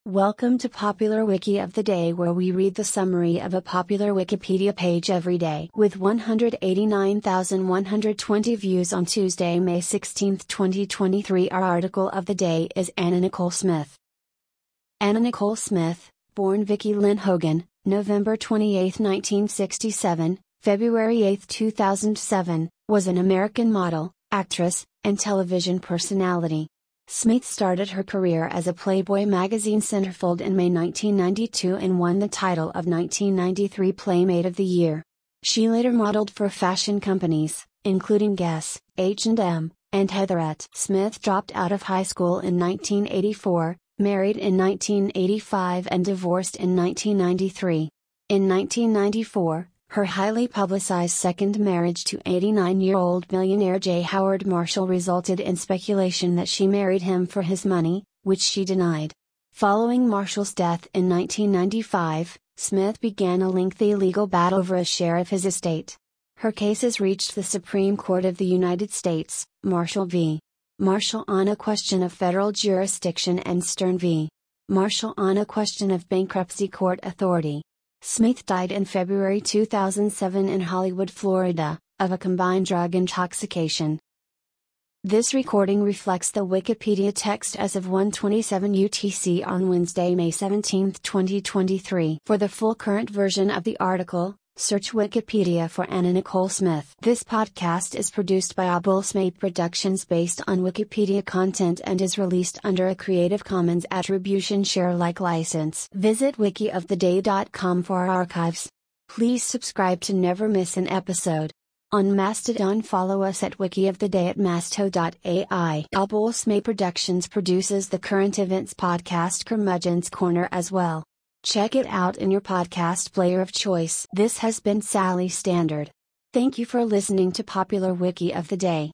Welcome to Popular Wiki of the Day, where we read the summary of a popular Wikipedia page every day. With 189,120 views on Tuesday, May 16, 2023, our article of the day is Anna Nicole Smith. Anna Nicole Smith, born Vicki Lynn Hogan, November 28, 1967, February 8, 2007, was an American model, actress, and television personality. Smith started her career as a Playboy magazine centerfold in May 1992 and won the title of 1993 Playmate of the Year. She later modeled for fashion companies, including Guess, H&M, and Heatherette. Smith dropped out of high school in 1984, married in 1985 and divorced in 1993. In 1994, her highly publicized second marriage to 89-year-old millionaire J. Howard Marshall resulted in speculation that she married him for his money, which she denied. Following Marshall's death in 1995, Smith began a lengthy legal battle over a share of his estate. Her cases reached the Supreme Court of the United States, Marshall v. Marshall on a question of federal jurisdiction, and Stern v. Marshall on a question of bankruptcy court authority. Smith died in February 2007 in Hollywood, Florida, of a combined drug intoxication. This recording reflects the Wikipedia text as of 1:27 UTC on Wednesday, May 17, 2023. For the full current version of the article, search Wikipedia for Anna Nicole Smith. This podcast is produced by Abulsmaid Productions based on Wikipedia content and is released under a Creative Commons Attribution Share Alike license. Visit wikioftheday.com for our archives. Please subscribe to never miss an episode. On Mastodon, follow us at wikioftheday at masto.ai. Abulsmaid Productions produces the current events podcast Curmudgeon's Corner as well. Check it out in your podcast player of choice. This has been Sally Standard. Thank you for listening to Popular Wiki of the Day.